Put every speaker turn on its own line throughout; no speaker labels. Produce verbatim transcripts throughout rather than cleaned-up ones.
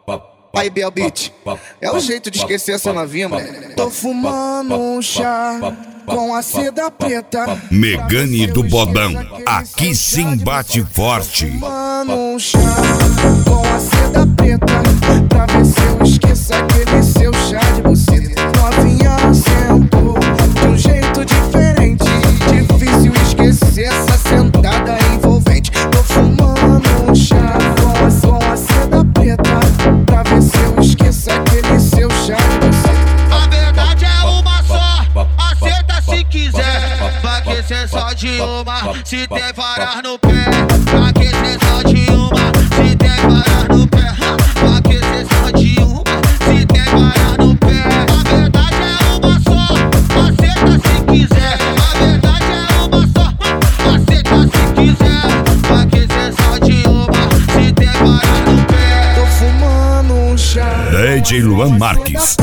Aí, Bel Beat, é o jeito de esquecer essa novinha, moleque. Tô fumando um chá com a seda preta.
Megane do Bodão, aqui sim bate forte.
Fumando um chá com a seda preta, pra ver se eu esqueço aquele seu chá de buceta. Novinha sentou de um jeito diferente, difícil esquecer essa sentada envolvente. Tô fumando um chá com a, com a seda preta, pra ver se eu esqueço aquele seu chá de buceta.
A verdade é uma só, aceita se quiser. Vai que cê só de uma, se tem varas no pé. Vai que cê só de uma, se tem varas no pé. Vai que cê só de uma, se tem varas no pé. A verdade é uma só, aceita se quiser. A verdade é uma só, aceita se quiser. Vai que cê só de uma, se tem varas no pé.
Tô fumando um chá
D J Luan Marques,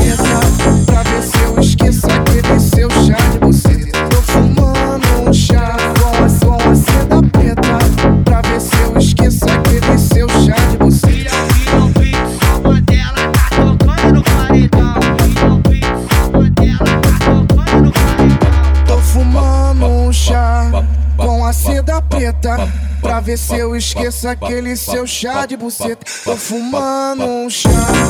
pra ver se eu esqueço aquele seu chá de buceta. Tô fumando um chá com a, com a seda preta, pra ver se eu esqueço aquele seu chá de buceta.
E ao fim, só dela tá tocando no paredão. E ao fim, só dela tá tocando no paredão.
Tô fumando um chá com a seda preta, pra ver se eu esqueço aquele seu chá de buceta. Tô fumando um chá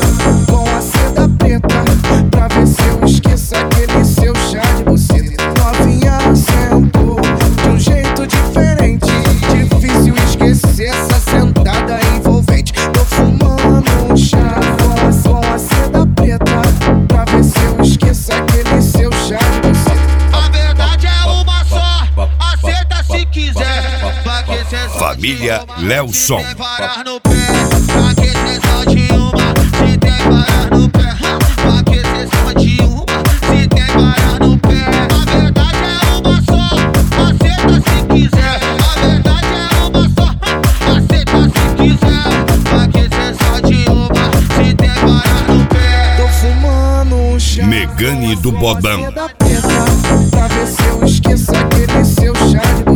com a seda preta, pra ver se eu esqueço aquele seu chá de buceta. Novinha sentou de um jeito diferente, difícil esquecer essa sentada envolvente. Tô fumando um chá com a, com a seda preta, pra ver se eu esqueço aquele seu chá de buceta.
A verdade é uma só, aceita se quiser. Vai que cê só
Família
de uma,
Lelson.
se tem varas no pé. Vai que cê só de uma, se tem varas no pé. Vai que cê só de uma, se tem varas no pé. A verdade é uma só, aceita se quiser. A verdade é uma só, aceita se quiser. Vai que cê só de uma, se tem varas no pé.
Tô fumando um chá
Megane do Bodão.
com a seda preta, pra ver se eu esqueço aquele seu chá de